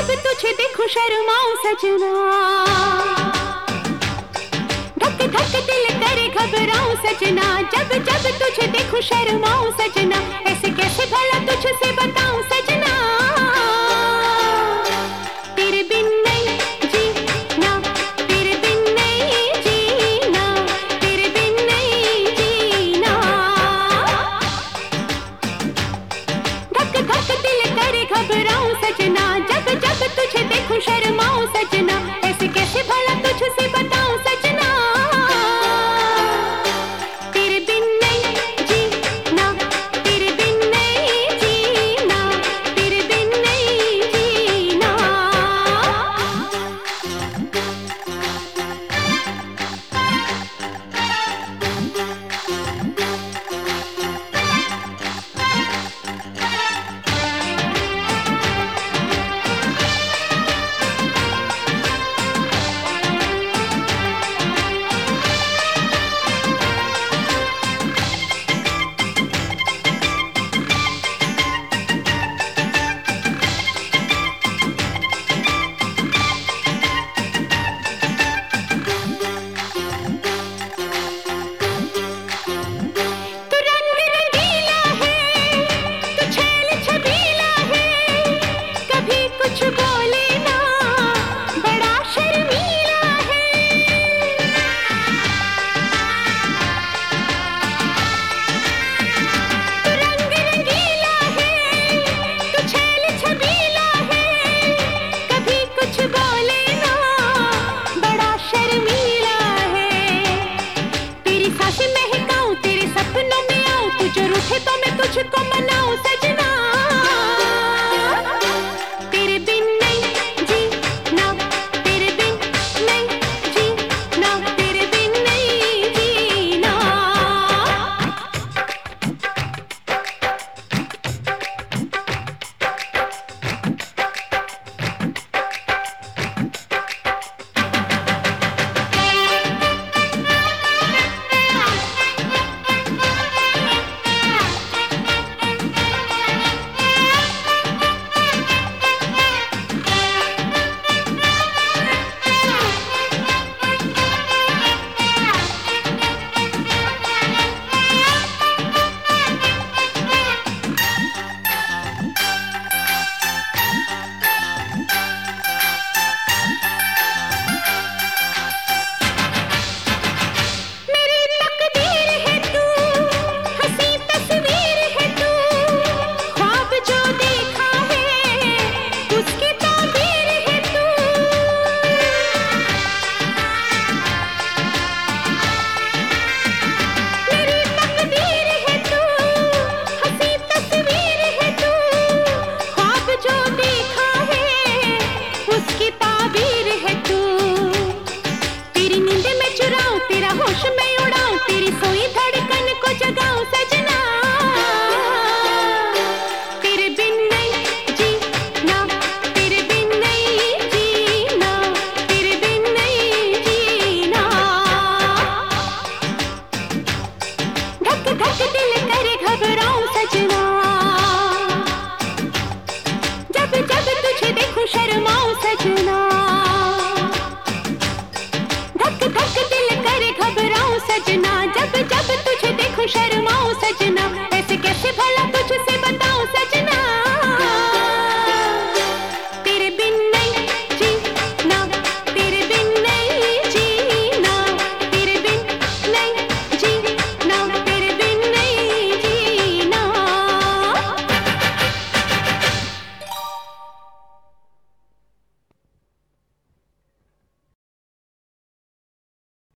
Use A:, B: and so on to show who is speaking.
A: जब तुझे देखूं शर्माऊं सजना, धक धक दिल करे घबराऊं सजना, जब जब तुझे देखूं शर्माऊं सजना, ऐसे कैसे भला तुझसे बताऊं सजना, तेरे बिन नहीं जीना, तेरे बिन नहीं जीना, तेरे बिन नहीं जीना, धक धक दिल करे घबराऊं सजना, जब जब तुझे देखूं शर्माऊं सजना, ऐसे कैसे भला तुझसे बताऊं सजना, तेरे बिन नहीं जीना, तेरे बिन नहीं जीना, तेरे बिन नहीं जीना। तो मैं तुझको मनाऊं सजना, तेरे बिन नहीं जीना, तेरे बिन नहीं जीना, तेरे बिन नहीं जीना। शर्माऊं सजना, धक धक दिल करे घबराऊं सजना, जब जब तुझे देखूं शर्माऊं सजना, ऐसे कैसे भला तुझसे